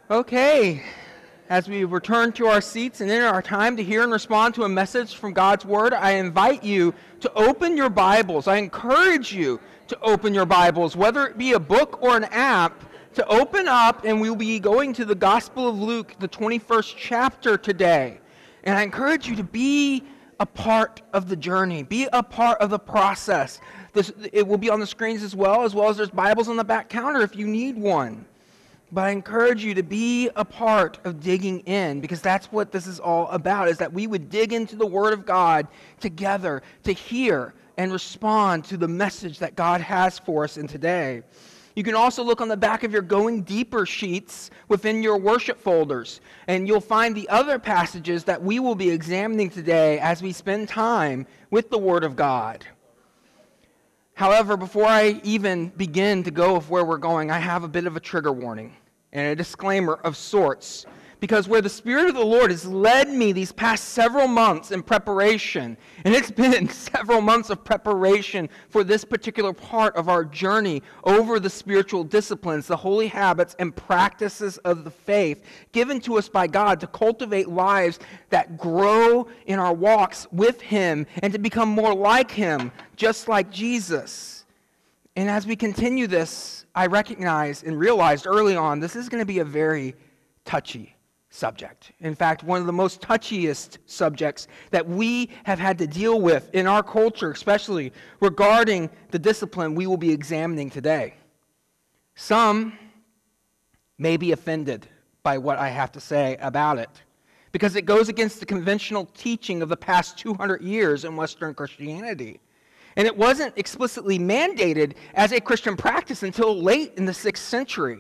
Okay, as we return to our seats and enter our time to hear and respond to a message from God's Word, I invite you to open your Bibles. I encourage you to open your Bibles, whether it be a book or an app, to open up, and we'll be going to the Gospel of Luke, the 21st chapter today. And I encourage you to be a part of the journey, be a part of the process. It will be on the screens as well as there's Bibles on the back counter if you need one. But I encourage you to be a part of digging in, because that's what this is all about, is that we would dig into the Word of God together to hear and respond to the message that God has for us in today. You can also look on the back of your Going Deeper sheets within your worship folders, and you'll find the other passages that we will be examining today as we spend time with the Word of God. However, before I even begin to go with where we're going, I have a bit of a trigger warning and a disclaimer of sorts, because where the Spirit of the Lord has led me these past several months in preparation, and it's been several months of preparation for this particular part of our journey over the spiritual disciplines, the holy habits and practices of the faith given to us by God to cultivate lives that grow in our walks with Him and to become more like Him, just like Jesus. And as we continue this, I recognize and realized early on this is going to be a very touchy subject. In fact, one of the most touchiest subjects that we have had to deal with in our culture, especially regarding the discipline we will be examining today. Some may be offended by what I have to say about it, because it goes against the conventional teaching of the past 200 years in Western Christianity. And it wasn't explicitly mandated as a Christian practice until late in the 6th century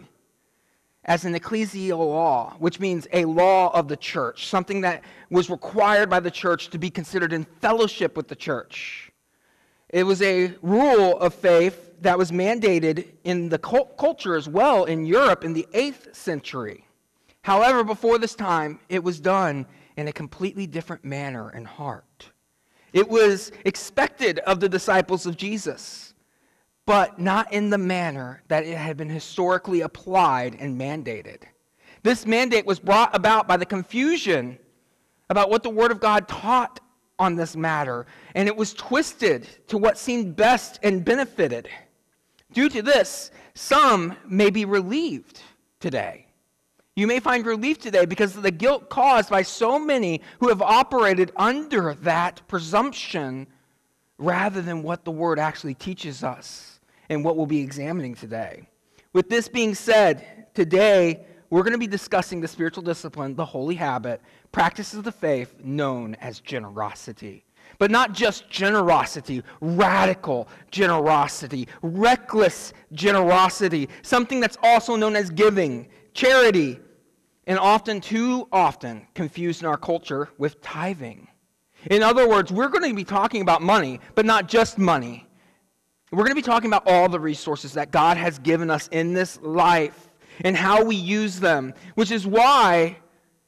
as an ecclesial law, which means a law of the church, something that was required by the church to be considered in fellowship with the church. It was a rule of faith that was mandated in the culture as well in Europe in the 8th century. However, before this time, it was done in a completely different manner and heart. It was expected of the disciples of Jesus, but not in the manner that it had been historically applied and mandated. This mandate was brought about by the confusion about what the Word of God taught on this matter, and it was twisted to what seemed best and benefited. Due to this, some may be relieved today. You may find relief today because of the guilt caused by so many who have operated under that presumption rather than what the Word actually teaches us and what we'll be examining today. With this being said, today we're going to be discussing the spiritual discipline, the holy habit, practices of the faith known as generosity. But not just generosity, radical generosity, reckless generosity, something that's also known as giving, charity, and often, too often, confused in our culture with tithing. In other words, we're going to be talking about money, but not just money. We're going to be talking about all the resources that God has given us in this life and how we use them, which is why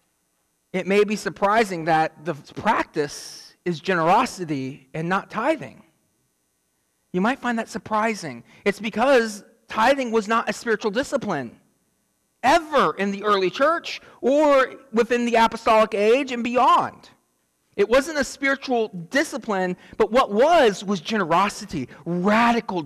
it may be surprising that the practice is generosity and not tithing. You might find that surprising. It's because tithing was not a spiritual discipline ever in the early church or within the apostolic age and beyond. It wasn't a spiritual discipline, but what was generosity, radical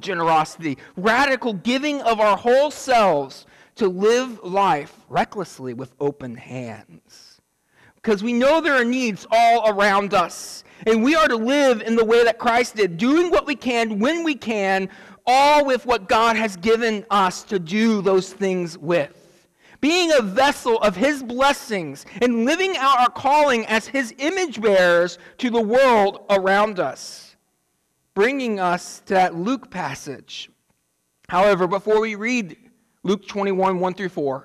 giving of our whole selves to live life recklessly with open hands. Because we know there are needs all around us, and we are to live in the way that Christ did, doing what we can, when we can, all with what God has given us to do those things with. Being a vessel of His blessings and living out our calling as His image bearers to the world around us. Bringing us to that Luke passage. However, before we read Luke 21, 1 through 4,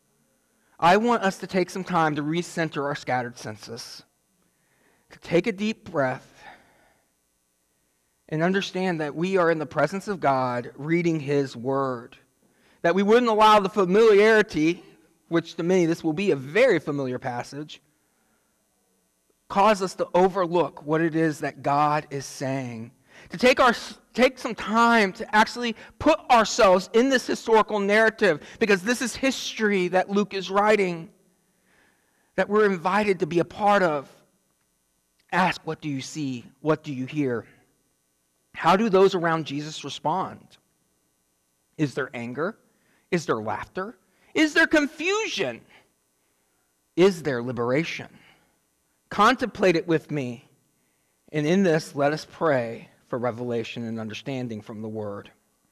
I want us to take some time to recenter our scattered senses. To take a deep breath and understand that we are in the presence of God reading His Word. That we wouldn't allow the familiarity, which to many this will be a very familiar passage, cause us to overlook what it is that God is saying. to take some time to actually put ourselves in this historical narrative, because this is history that Luke is writing, that we're invited to be a part of. Ask, what do you see? What do you hear? How do those around Jesus respond? Is there anger? Is there laughter? Is there confusion? Is there liberation? Contemplate it with me. And in this, let us pray for revelation and understanding from the Word.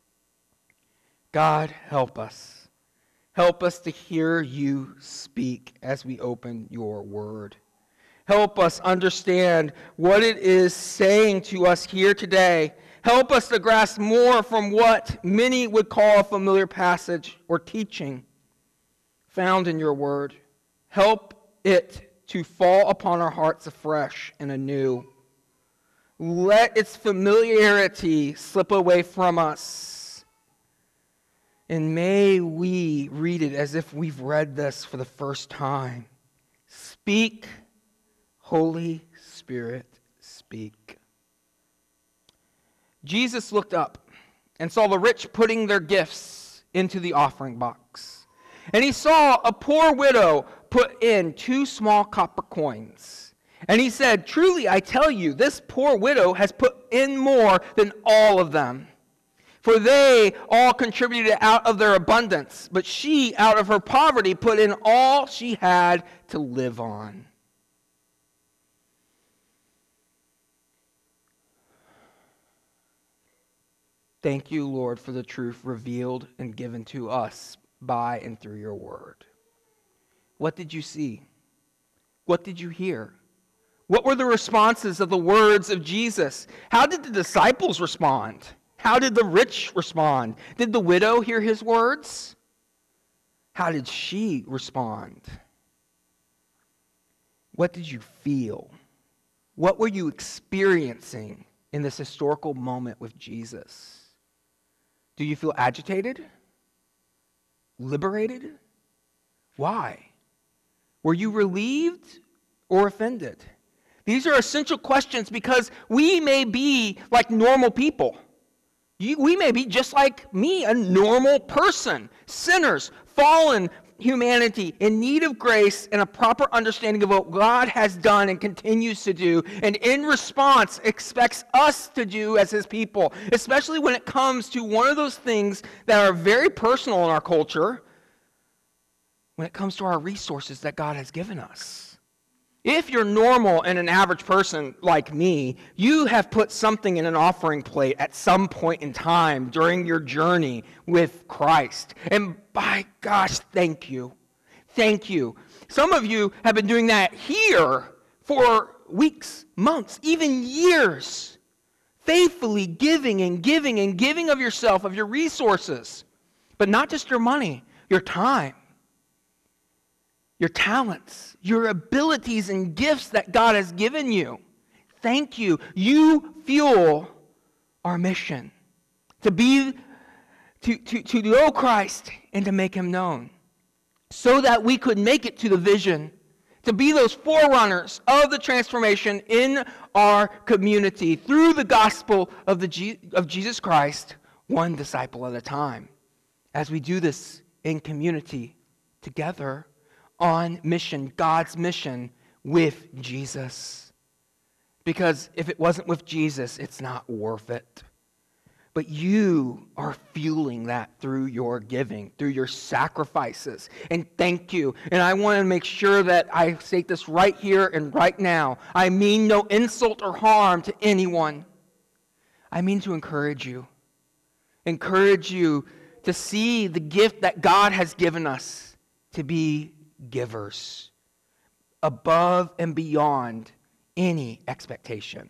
God, help us. Help us to hear you speak as we open your Word. Help us understand what it is saying to us here today. Help us to grasp more from what many would call a familiar passage or teaching found in your Word. Help it to fall upon our hearts afresh and anew. Let its familiarity slip away from us. And may we read it as if we've read this for the first time. Speak, Holy Spirit, speak. Jesus looked up and saw the rich putting their gifts into the offering box. And he saw a poor widow put in 2 small copper coins. And he said, "Truly I tell you, this poor widow has put in more than all of them. For they all contributed out of their abundance, but she, out of her poverty, put in all she had to live on." Thank you, Lord, for the truth revealed and given to us by and through your word. What did you see? What did you hear? What were the responses of the words of Jesus? How did the disciples respond? How did the rich respond? Did the widow hear his words? How did she respond? What did you feel? What were you experiencing in this historical moment with Jesus? Do you feel agitated? Liberated? Why? Were you relieved or offended? These are essential questions because we may be like normal people. We may be just like me, a normal person, sinners, fallen humanity in need of grace and a proper understanding of what God has done and continues to do, and in response expects us to do as his people, especially when it comes to one of those things that are very personal in our culture, when it comes to our resources that God has given us. If you're normal and an average person like me, you have put something in an offering plate at some point in time during your journey with Christ. And by gosh, thank you. Thank you. Some of you have been doing that here for weeks, months, even years. Faithfully giving and giving and giving of yourself, of your resources. But not just your money, your time, your talents, your abilities and gifts that God has given you. Thank you. You fuel our mission to know Christ and to make him known, so that we could make it to the vision, to be those forerunners of the transformation in our community through the gospel of Jesus Christ, one disciple at a time. As we do this in community together, on mission, God's mission with Jesus. Because if it wasn't with Jesus, it's not worth it. But you are fueling that through your giving, through your sacrifices. And thank you. And I want to make sure that I state this right here and right now. I mean no insult or harm to anyone. I mean to encourage you. Encourage you to see the gift that God has given us to be givers above and beyond any expectation.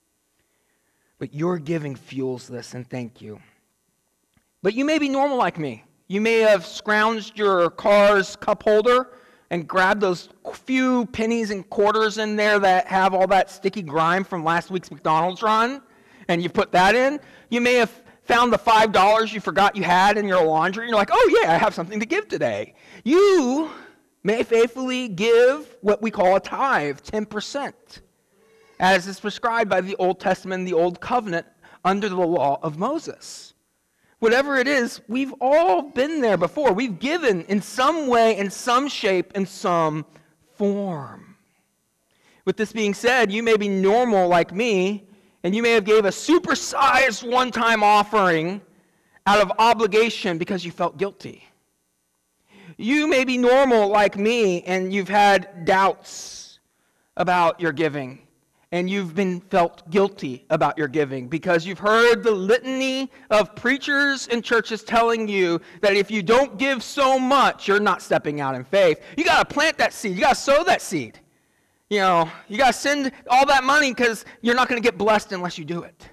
But your giving fuels this, and thank you. But you may be normal like me. You may have scrounged your car's cup holder and grabbed those few pennies and quarters in there that have all that sticky grime from last week's McDonald's run, and you put that in. You may have found the $5 you forgot you had in your laundry, and you're like, oh yeah, I have something to give today. You may faithfully give what we call a tithe, 10%, as is prescribed by the Old Testament and the Old Covenant under the law of Moses. Whatever it is, we've all been there before. We've given in some way, in some shape, in some form. With this being said, you may be normal like me, and you may have gave a supersized one-time offering out of obligation because you felt guilty. You may be normal like me, and you've had doubts about your giving, and you've been felt guilty about your giving because you've heard the litany of preachers and churches telling you that if you don't give so much, you're not stepping out in faith. You got to plant that seed. You got to sow that seed. You got to send all that money because you're not going to get blessed unless you do it.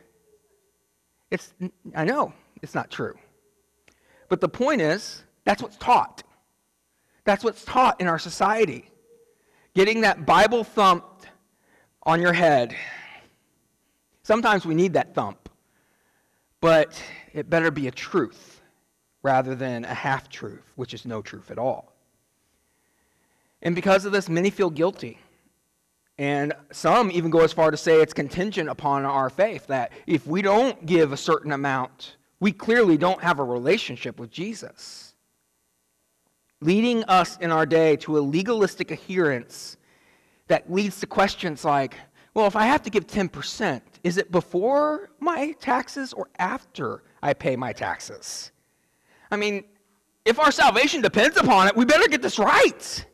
I know it's not true. But the point is, that's what's taught. That's what's taught in our society. Getting that Bible thumped on your head. Sometimes we need that thump, but it better be a truth rather than a half-truth, which is no truth at all. And because of this, many feel guilty. And some even go as far to say it's contingent upon our faith, that if we don't give a certain amount, we clearly don't have a relationship with Jesus. Leading us in our day to a legalistic adherence that leads to questions like, well, if I have to give 10%, is it before my taxes or after I pay my taxes? I mean, if our salvation depends upon it, we better get this right.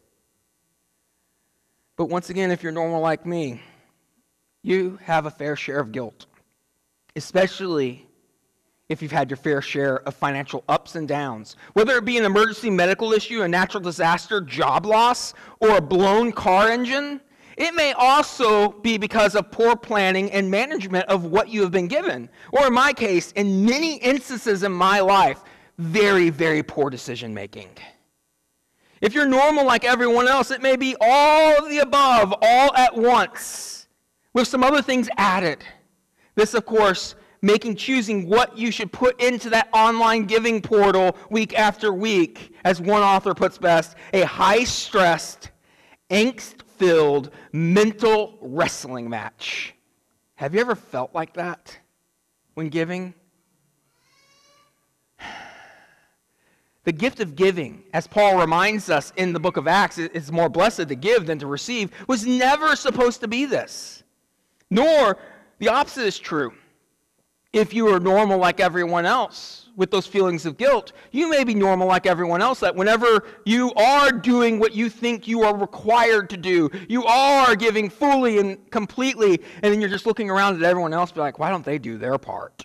But once again, if you're normal like me, you have a fair share of guilt, especially if you've had your fair share of financial ups and downs, whether it be an emergency medical issue, a natural disaster, job loss, or a blown car engine. It may also be because of poor planning and management of what you have been given, or in my case, in many instances in my life, very, very poor decision making. If you're normal like everyone else, it may be all of the above, all at once, with some other things added. This, of course, choosing what you should put into that online giving portal week after week, as one author puts best, a high-stressed, angst-filled mental wrestling match. Have you ever felt like that when giving? The gift of giving, as Paul reminds us in the book of Acts, is more blessed to give than to receive, was never supposed to be this. Nor the opposite is true. If you are normal like everyone else with those feelings of guilt, you may be normal like everyone else, that whenever you are doing what you think you are required to do, you are giving fully and completely, and then you're just looking around at everyone else and be like, why don't they do their part?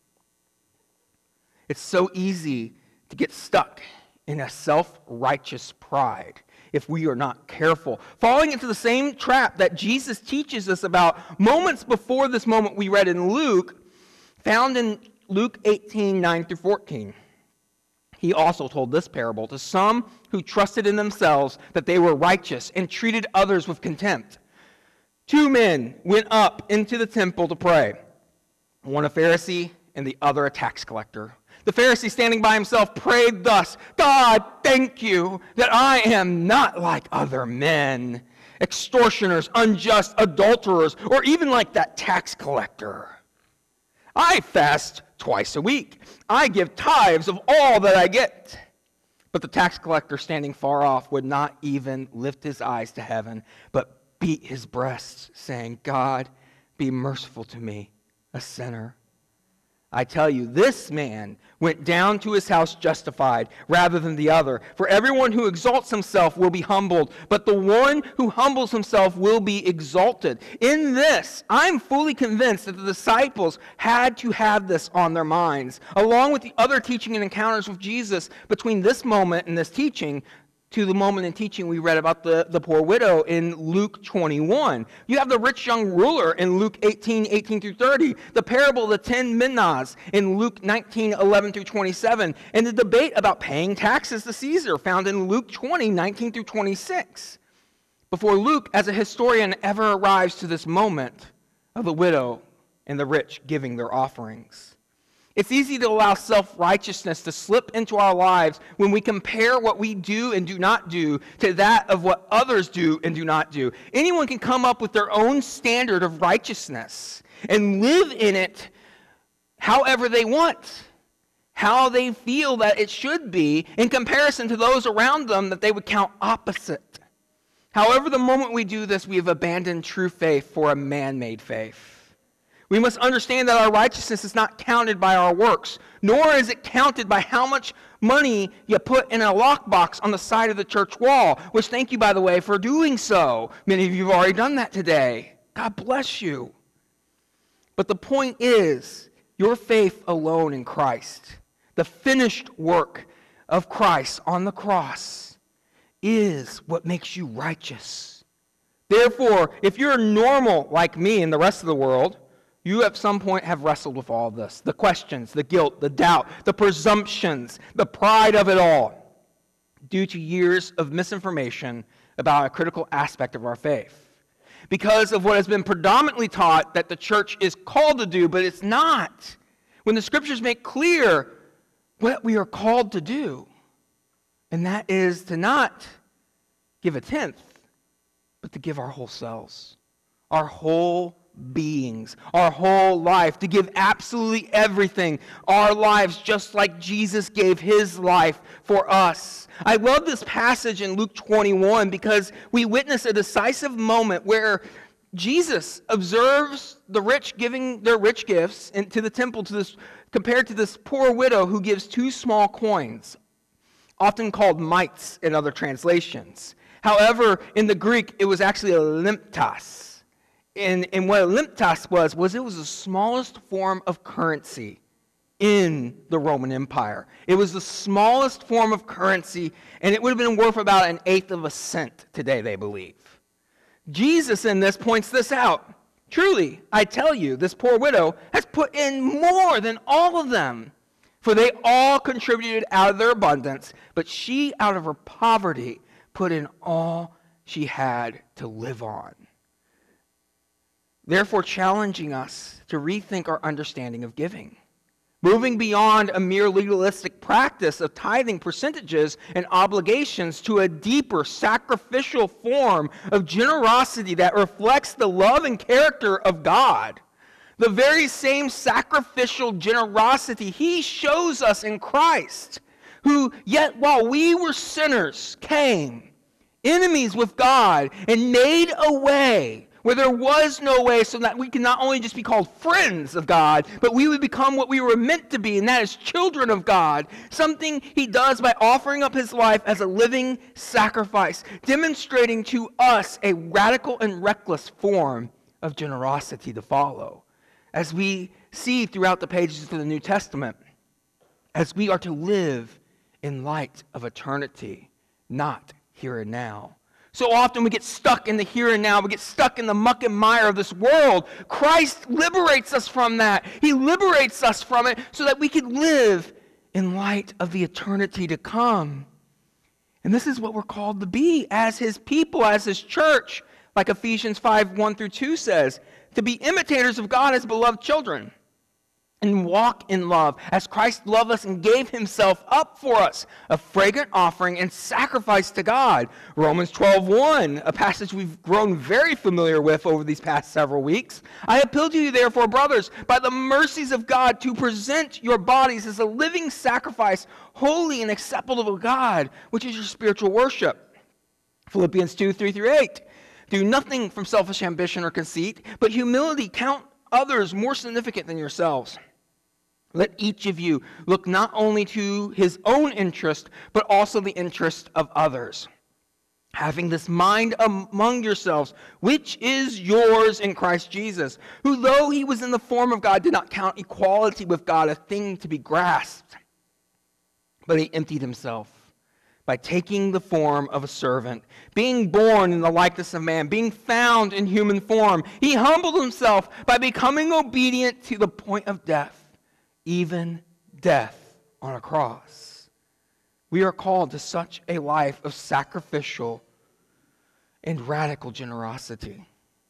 It's so easy to get stuck in a self-righteous pride if we are not careful, falling into the same trap that Jesus teaches us about moments before this moment we read in Luke, found in Luke 18, 9 through 14. He also told this parable to some who trusted in themselves that they were righteous and treated others with contempt. 2 men went up into the temple to pray, one a Pharisee and the other a tax collector. The Pharisee, standing by himself, prayed thus, God, thank you that I am not like other men, extortioners, unjust, adulterers, or even like that tax collector. I fast twice a week. I give tithes of all that I get. But the tax collector, standing far off, would not even lift his eyes to heaven, but beat his breast, saying, God, be merciful to me, a sinner. I tell you, this man went down to his house justified rather than the other. For everyone who exalts himself will be humbled, but the one who humbles himself will be exalted. In this, I'm fully convinced that the disciples had to have this on their minds, along with the other teaching and encounters with Jesus between this moment and this teaching to the moment in teaching we read about the poor widow in Luke 21. You have the rich young ruler in Luke 18 through 30, the parable of the 10 minas in Luke 19, 11 through 27, and the debate about paying taxes to Caesar found in Luke 20, 19 through 26. Before Luke, as a historian, ever arrives to this moment of the widow and the rich giving their offerings. It's easy to allow self-righteousness to slip into our lives when we compare what we do and do not do to that of what others do and do not do. Anyone can come up with their own standard of righteousness and live in it however they want, how they feel that it should be in comparison to those around them that they would count opposite. However, the moment we do this, we have abandoned true faith for a man-made faith. We must understand that our righteousness is not counted by our works, nor is it counted by how much money you put in a lockbox on the side of the church wall, which thank you, by the way, for doing so. Many of you have already done that today. God bless you. But the point is, your faith alone in Christ, the finished work of Christ on the cross, is what makes you righteous. Therefore, if you're normal like me and the rest of the world, you at some point have wrestled with all this. The questions, the guilt, the doubt, the presumptions, the pride of it all, due to years of misinformation about a critical aspect of our faith. Because of what has been predominantly taught that the church is called to do, but it's not. When the scriptures make clear what we are called to do, and that is to not give a tenth, but to give our whole selves, our whole beings, our whole life, to give absolutely everything, our lives, just like Jesus gave his life for us. I love this passage in Luke 21 because we witness a decisive moment where Jesus observes the rich giving their rich gifts into the temple compared to this poor widow who gives 2 small coins, often called mites in other translations. However, in the Greek, it was actually a limptas. And what a limptas was it was the smallest form of currency in the Roman Empire. It was the smallest form of currency, and it would have been worth about 1/8 of a cent today, they believe. Jesus in this points this out. Truly, I tell you, this poor widow has put in more than all of them, for they all contributed out of their abundance, but she, out of her poverty, put in all she had to live on. Therefore, challenging us to rethink our understanding of giving, moving beyond a mere legalistic practice of tithing percentages and obligations to a deeper sacrificial form of generosity that reflects the love and character of God. The very same sacrificial generosity he shows us in Christ, who yet while we were sinners came, enemies with God, and made a way where there was no way, so that we can not only just be called friends of God, but we would become what we were meant to be, and that is children of God. Something he does by offering up his life as a living sacrifice, demonstrating to us a radical and reckless form of generosity to follow. As we see throughout the pages of the New Testament, as we are to live in light of eternity, not here and now. So often we get stuck in the here and now. We get stuck in the muck and mire of this world. Christ liberates us from that. He liberates us from it so that we can live in light of the eternity to come. And this is what we're called to be as his people, as his church, like Ephesians 5:1-2 says, to be imitators of God as beloved children, and walk in love as Christ loved us and gave himself up for us, a fragrant offering and sacrifice to God. Romans 12:1, a passage we've grown very familiar with over these past several weeks. I appeal to you, therefore, brothers, by the mercies of God, to present your bodies as a living sacrifice, holy and acceptable to God, which is your spiritual worship. Philippians 2:3-8. Do nothing from selfish ambition or conceit, but humility count others more significant than yourselves. Let each of you look not only to his own interest, but also the interest of others. Having this mind among yourselves, which is yours in Christ Jesus, who though he was in the form of God, did not count equality with God a thing to be grasped, but he emptied himself by taking the form of a servant, being born in the likeness of man, being found in human form. He humbled himself by becoming obedient to the point of death, even death on a cross. We are called to such a life of sacrificial and radical generosity,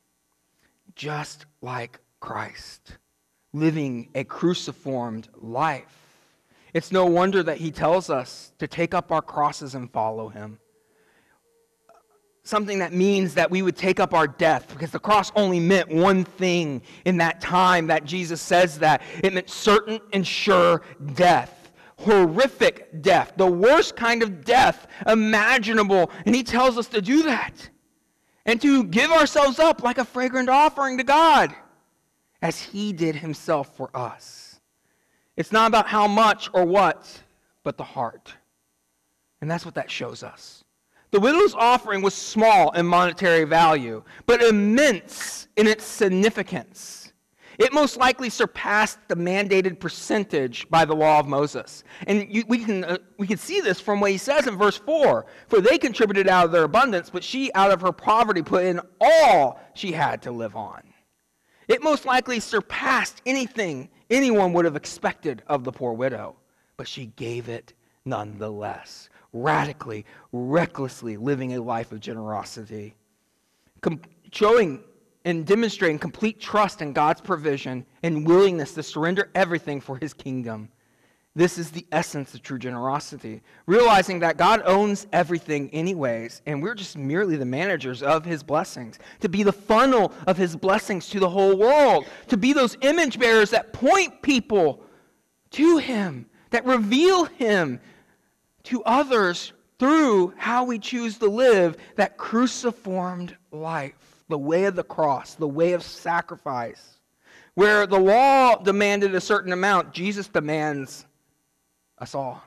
just like Christ, living a cruciformed life. It's no wonder that he tells us to take up our crosses and follow him. something that means that we would take up our death, because the cross only meant one thing in that time that Jesus says that. It meant certain and sure death, horrific death, the worst kind of death imaginable. And he tells us to do that and to give ourselves up like a fragrant offering to God, as he did himself for us. It's not about how much or what, but the heart. And that's what that shows us. The widow's offering was small in monetary value, but immense in its significance. It most likely surpassed the mandated percentage by the law of Moses. And we can see this from what he says in verse 4. For they contributed out of their abundance, but she out of her poverty put in all she had to live on. It most likely surpassed anything anyone would have expected of the poor widow, but she gave it nonetheless. Radically, recklessly living a life of generosity, showing and demonstrating complete trust in God's provision and willingness to surrender everything for his kingdom. This is the essence of true generosity, realizing that God owns everything anyways, and we're just merely the managers of his blessings, to be the funnel of his blessings to the whole world, to be those image bearers that point people to him, that reveal him to others through how we choose to live that cruciformed life, the way of the cross, the way of sacrifice. Where the law demanded a certain amount, Jesus demands us all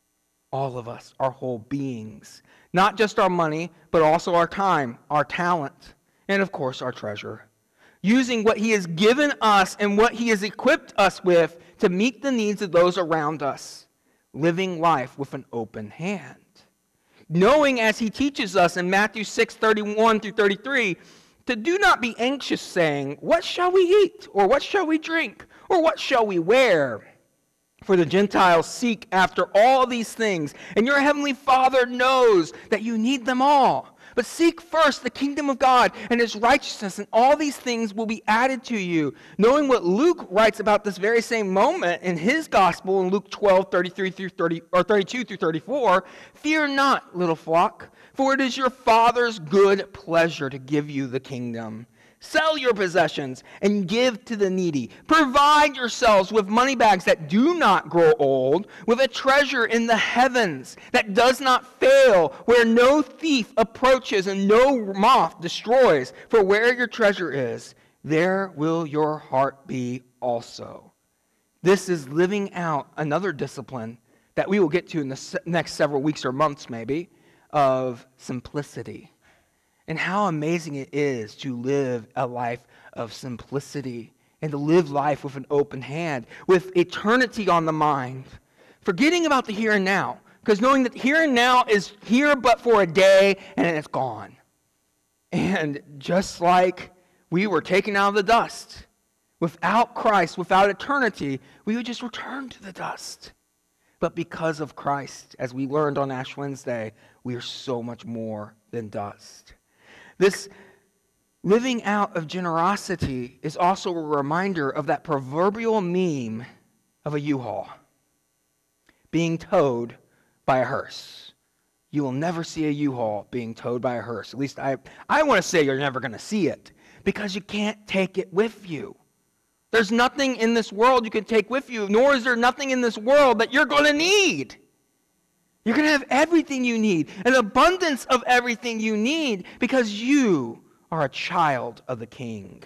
of us, our whole beings. Not just our money, but also our time, our talent, and of course our treasure. Using what he has given us and what he has equipped us with to meet the needs of those around us. Living life with an open hand. Knowing, as he teaches us in Matthew 6:31 through 33, to do not be anxious, saying, what shall we eat? Or what shall we drink? Or what shall we wear? For the Gentiles seek after all these things, and your heavenly Father knows that you need them all. But seek first the kingdom of God and his righteousness, and all these things will be added to you. Knowing what Luke writes about this very same moment in his gospel in Luke 12:32 through 34, fear not, little flock, for it is your Father's good pleasure to give you the kingdom. Sell your possessions and give to the needy. Provide yourselves with money bags that do not grow old, with a treasure in the heavens that does not fail, where no thief approaches and no moth destroys. For where your treasure is, there will your heart be also. This is living out another discipline that we will get to in the next several weeks or months maybe, of simplicity. And how amazing it is to live a life of simplicity and to live life with an open hand, with eternity on the mind, forgetting about the here and now, because knowing that here and now is here but for a day and then it's gone. And just like we were taken out of the dust, without Christ, without eternity, we would just return to the dust. But because of Christ, as we learned on Ash Wednesday, we are so much more than dust. This living out of generosity is also a reminder of that proverbial meme of a U-Haul being towed by a hearse. You will never see a U-Haul being towed by a hearse. At least I want to say you're never going to see it, because you can't take it with you. There's nothing in this world you can take with you, nor is there nothing in this world that you're going to need. You're going to have everything you need, an abundance of everything you need, because you are a child of the King.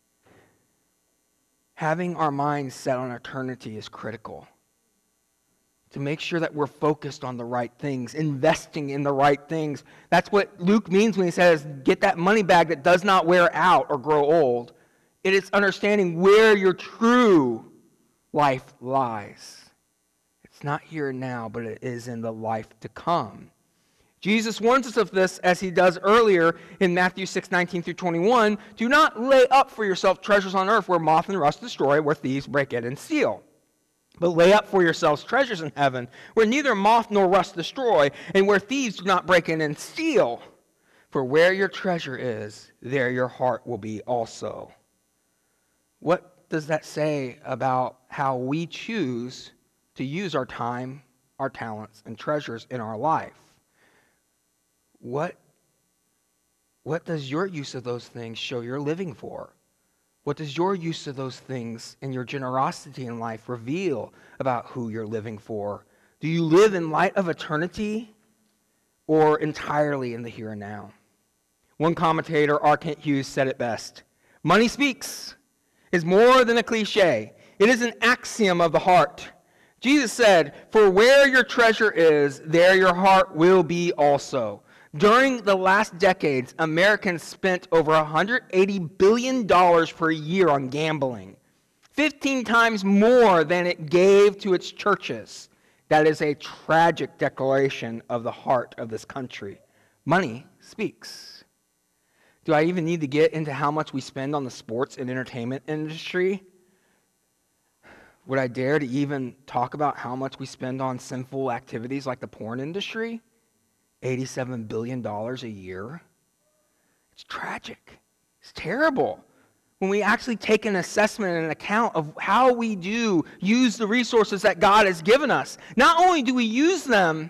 Having our minds set on eternity is critical. To make sure that we're focused on the right things, investing in the right things. That's what Luke means when he says, get that money bag that does not wear out or grow old. It is understanding where your true life lies. It's not here and now, but it is in the life to come. Jesus warns us of this, as he does earlier in Matthew 6:19 through 21. Do not lay up for yourself treasures on earth where moth and rust destroy, where thieves break in and steal. But lay up for yourselves treasures in heaven, where neither moth nor rust destroy, and where thieves do not break in and steal. For where your treasure is, there your heart will be also. What does that say about how we choose to use our time, our talents, and treasures in our life? What what does your use of those things show you're living for? What does your use of those things and your generosity in life reveal about who you're living for? Do you live in light of eternity or entirely in the here and now? One commentator, R. Kent Hughes, said it best. Money speaks is more than a cliche. It is an axiom of the heart. Jesus said, "For where your treasure is, there your heart will be also." During the last decades, Americans spent over $180 billion per year on gambling, 15 times more than it gave to its churches. That is a tragic declaration of the heart of this country. Money speaks. Do I even need to get into how much we spend on the sports and entertainment industry? Would I dare to even talk about how much we spend on sinful activities like the porn industry? $87 billion a year. It's tragic. It's terrible. When we actually take an assessment and an account of how we do use the resources that God has given us, not only do we use them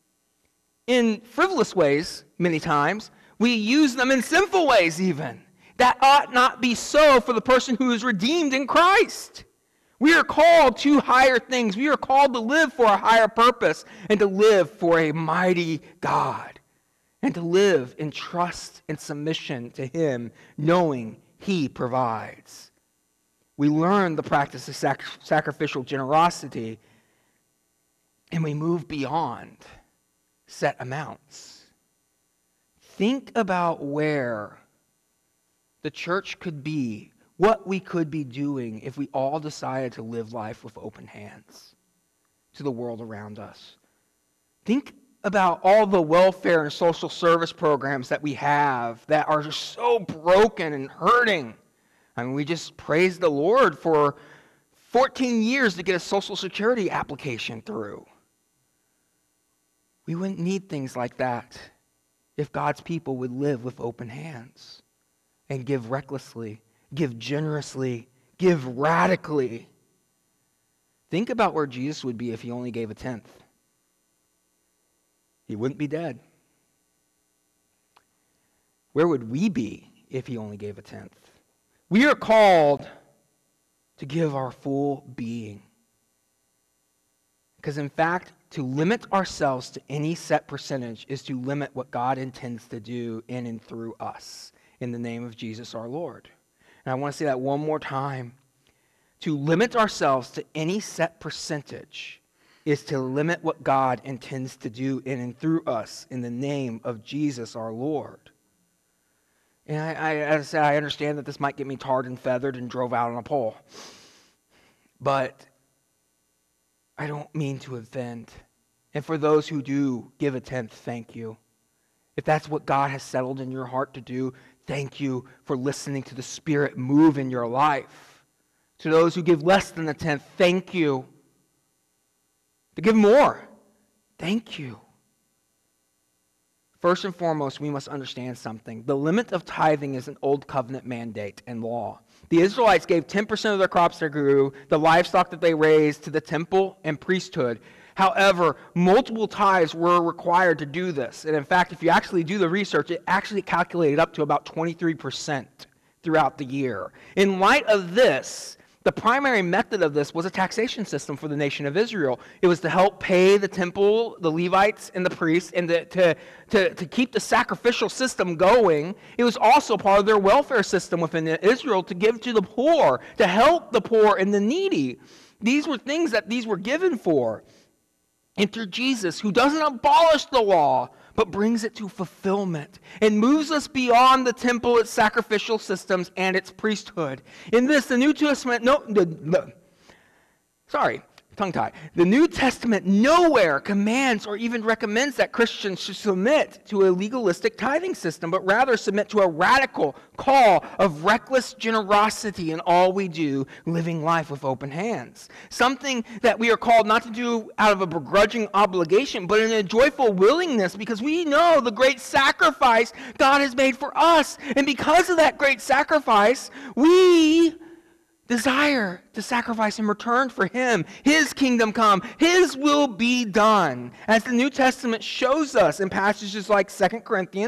in frivolous ways many times, we use them in sinful ways even. That ought not be so for the person who is redeemed in Christ. We are called to higher things. We are called to live for a higher purpose and to live for a mighty God and to live in trust and submission to Him, knowing He provides. We learn the practice of sacrificial generosity and we move beyond set amounts. Think about where the church could be, what we could be doing if we all decided to live life with open hands to the world around us. Think about all the welfare and social service programs that we have that are just so broken and hurting. I mean, we just praised the Lord for 14 years to get a Social Security application through. We wouldn't need things like that if God's people would live with open hands and give recklessly, give generously, give radically. Think about where Jesus would be if He only gave a tenth. He wouldn't be dead. Where would we be if He only gave a tenth? We are called to give our full being. Because in fact, to limit ourselves to any set percentage is to limit what God intends to do in and through us in the name of Jesus our Lord. And I want to say that one more time. To limit ourselves to any set percentage is to limit what God intends to do in and through us in the name of Jesus our Lord. And as I said, I understand that this might get me tarred and feathered and drove out on a pole. But I don't mean to offend. And for those who do give a tenth, thank you. If that's what God has settled in your heart to do, thank you for listening to the Spirit move in your life. To those who give less than a tenth, thank you. To give more, thank you. First and foremost, we must understand something. The limit of tithing is an old covenant mandate and law. The Israelites gave 10% of their crops they grew, the livestock that they raised, to the temple and priesthood. However, multiple tithes were required to do this. And in fact, if you actually do the research, it actually calculated up to about 23% throughout the year. In light of this, the primary method of this was a taxation system for the nation of Israel. It was to help pay the temple, the Levites, and the priests, and to keep the sacrificial system going. It was also part of their welfare system within Israel to give to the poor, to help the poor and the needy. These were things that these were given for. Enter Jesus, who doesn't abolish the law, but brings it to fulfillment and moves us beyond the temple, its sacrificial systems, and its priesthood. In this, the New Testament, the New Testament nowhere commands or even recommends that Christians should submit to a legalistic tithing system, but rather submit to a radical call of reckless generosity in all we do, living life with open hands. Something that we are called not to do out of a begrudging obligation, but in a joyful willingness, because we know the great sacrifice God has made for us. And because of that great sacrifice, we desire to sacrifice in return for Him. His kingdom come. His will be done. As the New Testament shows us in passages like 2 Corinthians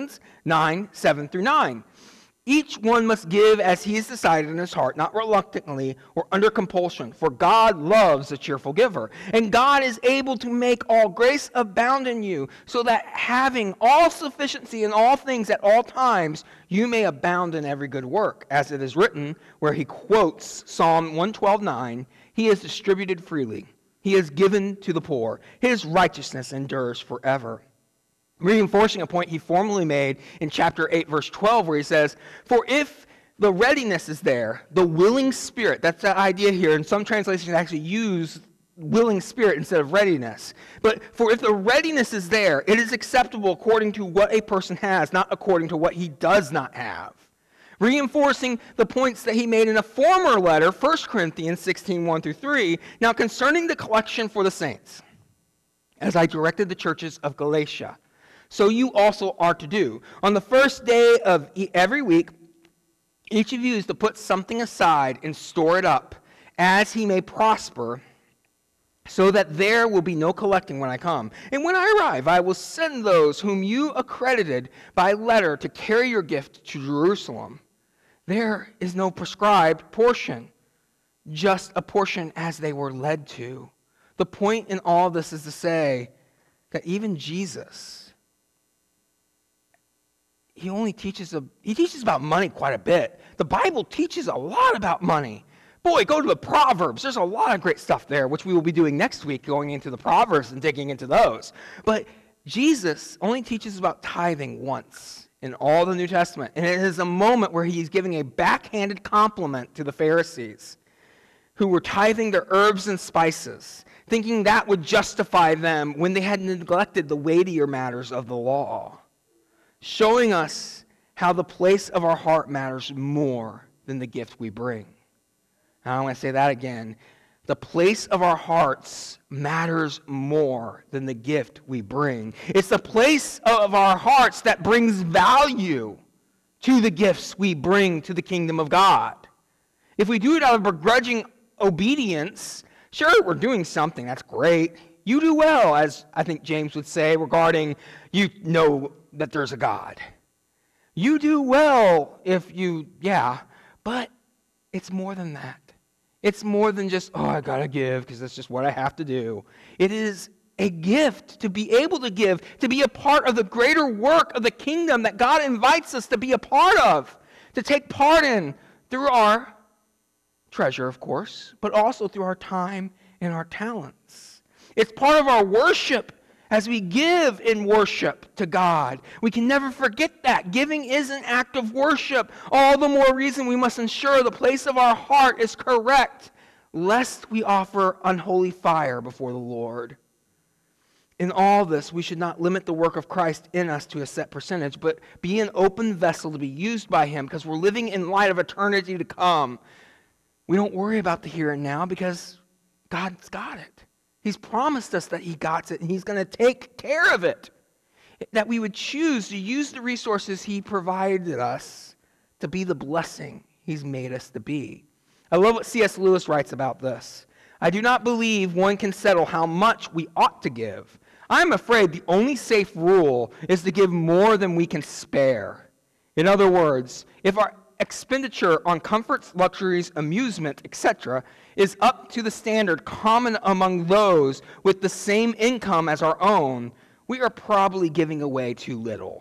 9, 7 through 9. Each one must give as he has decided in his heart, not reluctantly or under compulsion, for God loves a cheerful giver. And God is able to make all grace abound in you, so that having all sufficiency in all things at all times, you may abound in every good work. As it is written, where he quotes Psalm 112:9, he has distributed freely. He has given to the poor. His righteousness endures forever. Reinforcing a point he formerly made in chapter 8, verse 12, where he says, for if the readiness is there, the willing spirit, that's the idea here, and some translations actually use willing spirit instead of readiness. But for if the readiness is there, it is acceptable according to what a person has, not according to what he does not have. Reinforcing the points that he made in a former letter, 1 Corinthians 16, 1 through 3, now concerning the collection for the saints, as I directed the churches of Galatia, so you also are to do. On the first day of every week, each of you is to put something aside and store it up, as he may prosper, so that there will be no collecting when I come. And when I arrive, I will send those whom you accredited by letter to carry your gift to Jerusalem. There is no prescribed portion, just a portion as they were led to. The point in all this is to say that even Jesus, he teaches about money quite a bit. The Bible teaches a lot about money. Boy, go to the Proverbs. There's a lot of great stuff there, which we will be doing next week, going into the Proverbs and digging into those. But Jesus only teaches about tithing once in all the New Testament. And it is a moment where he's giving a backhanded compliment to the Pharisees, who were tithing their herbs and spices, thinking that would justify them when they had neglected the weightier matters of the law, showing us how the place of our heart matters more than the gift we bring. Now, I want to say that again. The place of our hearts matters more than the gift we bring. It's the place of our hearts that brings value to the gifts we bring to the kingdom of God. If we do it out of begrudging obedience, sure, we're doing something. That's great. You do well, as I think James would say, regarding you know that there's a God. You do well but it's more than that. It's more than just, I gotta give because that's just what I have to do. It is a gift to be able to give, to be a part of the greater work of the kingdom that God invites us to be a part of, to take part in through our treasure, of course, but also through our time and our talents. It's part of our worship as we give in worship to God. We can never forget that. Giving is an act of worship. All the more reason we must ensure the place of our heart is correct, lest we offer unholy fire before the Lord. In all this, we should not limit the work of Christ in us to a set percentage, but be an open vessel to be used by him, because we're living in light of eternity to come. We don't worry about the here and now because God's got it. He's promised us that he got it, and he's going to take care of it. That we would choose to use the resources he provided us to be the blessing he's made us to be. I love what C.S. Lewis writes about this. I do not believe one can settle how much we ought to give. I'm afraid the only safe rule is to give more than we can spare. In other words, if our expenditure on comforts, luxuries, amusement, etc., is up to the standard common among those with the same income as our own, we are probably giving away too little.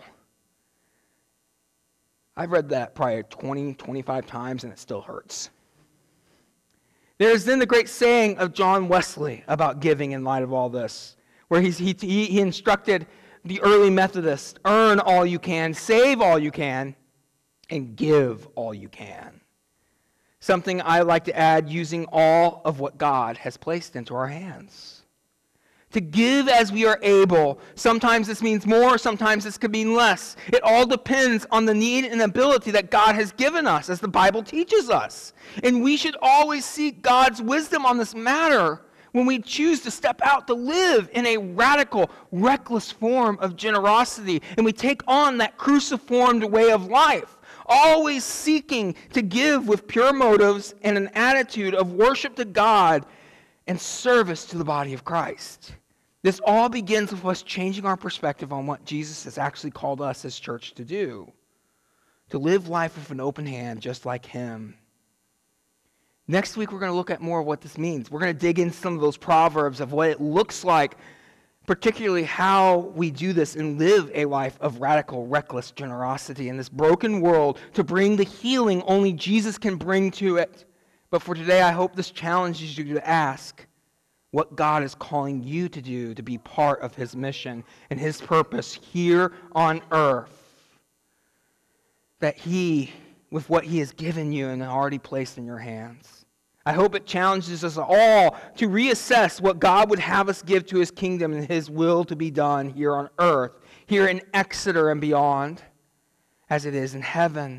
I've read that probably 20, 25 times, and it still hurts. There is then the great saying of John Wesley about giving in light of all this, where he instructed the early Methodists, earn all you can, save all you can, and give all you can. Something I like to add, using all of what God has placed into our hands. To give as we are able. Sometimes this means more, sometimes this could mean less. It all depends on the need and ability that God has given us, as the Bible teaches us. And we should always seek God's wisdom on this matter when we choose to step out to live in a radical, reckless form of generosity, and we take on that cruciformed way of life. Always seeking to give with pure motives and an attitude of worship to God and service to the body of Christ. This all begins with us changing our perspective on what Jesus has actually called us as church to do. To live life with an open hand just like him. Next week, we're going to look at more of what this means. We're going to dig into some of those proverbs of what it looks like, particularly how we do this and live a life of radical, reckless generosity in this broken world to bring the healing only Jesus can bring to it. But for today, I hope this challenges you to ask what God is calling you to do to be part of his mission and his purpose here on earth. That he, with what he has given you and already placed in your hands. I hope it challenges us all to reassess what God would have us give to his kingdom and his will to be done here on earth, here in Exeter and beyond, as it is in heaven.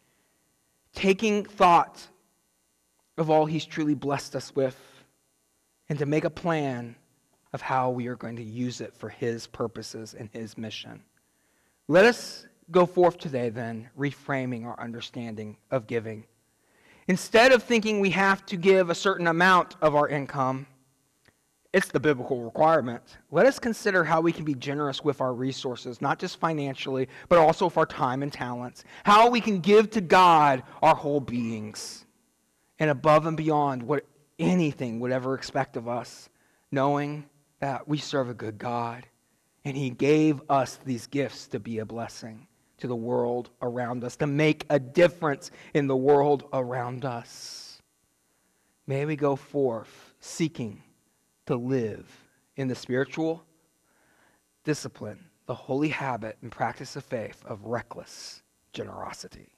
Taking thought of all he's truly blessed us with, and to make a plan of how we are going to use it for his purposes and his mission. Let us go forth today then, reframing our understanding of giving. Instead of thinking we have to give a certain amount of our income, it's the biblical requirement. Let us consider how we can be generous with our resources, not just financially, but also with our time and talents. How we can give to God our whole beings, and above and beyond what anything would ever expect of us, knowing that we serve a good God, and he gave us these gifts to be a blessing to the world around us, to make a difference in the world around us. May we go forth seeking to live in the spiritual discipline, the holy habit and practice of faith of reckless generosity.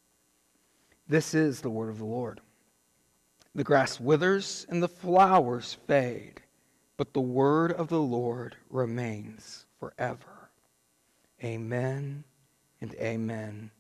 This is the word of the Lord. The grass withers and the flowers fade, but the word of the Lord remains forever. Amen and amen.